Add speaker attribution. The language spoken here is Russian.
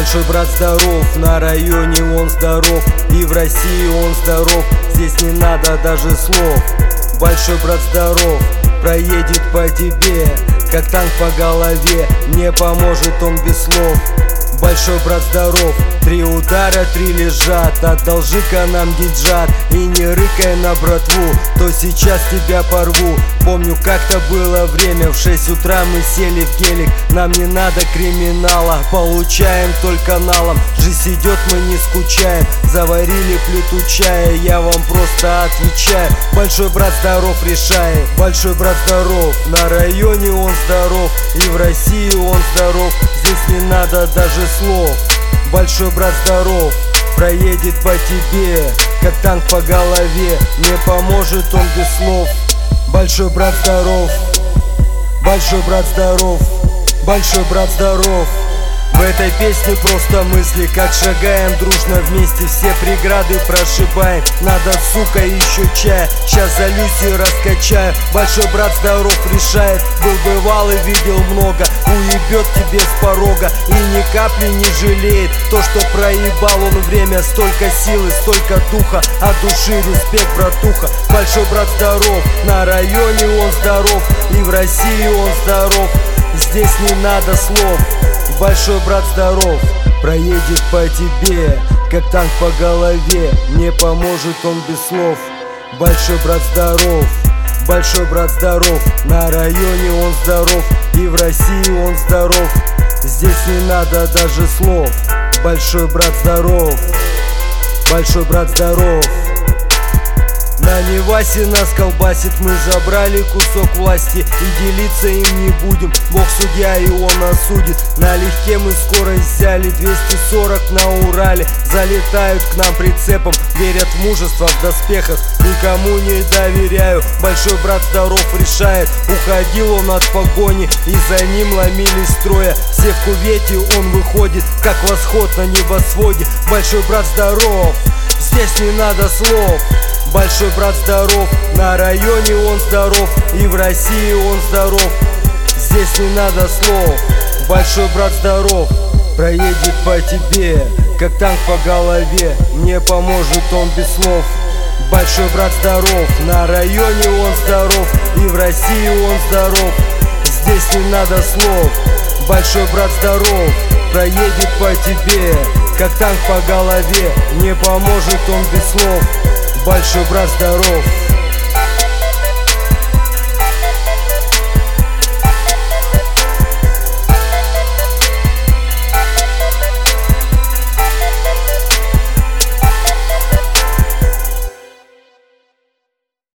Speaker 1: Большой брат здоров, на районе он здоров, и в России он здоров, здесь не надо даже слов. Большой брат здоров, проедет по тебе, как танк по голове, не поможет он без слов. Большой брат здоров, 3 удара, 3 лежат, одолжи-ка нам гиджат и не рыкай на братву, то сейчас тебя порву. Помню, как-то было время, в 6 утра мы сели в гелик, нам не надо криминала, получаем только налом. Жизнь идет, мы не скучаем, заварили плиту чая, я вам просто отвечаю. Большой брат здоров решает, большой брат здоров, на районе он здоров, и в России он здоров, здесь не надо даже слов. Большой брат здоров, проедет по тебе, как танк по голове, не поможет он без слов. Большой брат здоров, большой брат здоров, большой брат здоров. В этой песне просто мысли, как шагаем дружно вместе, все преграды прошибаем. Надо, сука, еще чая, сейчас залюсь и раскачаю. Большой брат здоров решает, был бывалый, видел много, уебет тебе с порога и ни капли не жалеет. То, что проебал он время, столько силы, столько духа, от души респект, братуха. Большой брат здоров, на районе он здоров, и в России он здоров, здесь не надо слов. Большой брат здоров, проедет по тебе, как танк по голове, не поможет он без слов. Большой брат здоров, большой брат здоров, на районе он здоров, и в России он здоров, здесь не надо даже слов. Большой брат здоров, большой брат здоров. На Невасе нас колбасит, мы забрали кусок власти и делиться им не будем, Бог судья и он осудит. Налегке мы скорость взяли, 240 на Урале, залетают к нам прицепом, верят в мужество в доспехах, никому не доверяю. Большой брат здоров решает, уходил он от погони, и за ним ломились строя, все в кувете он выходит, как восход на небосводе. Большой брат здоров, здесь не надо слов. Большой брат здоров, на районе он здоров, и в России он здоров, здесь не надо слов. Большой брат здоров, проедет по тебе, как танк по голове, не поможет он без слов. Большой брат здоров, на районе он здоров, и в России он здоров, здесь не надо слов. Большой брат здоров, проедет по тебе, как танк по голове, не поможет он без слов. Большой брат здоров.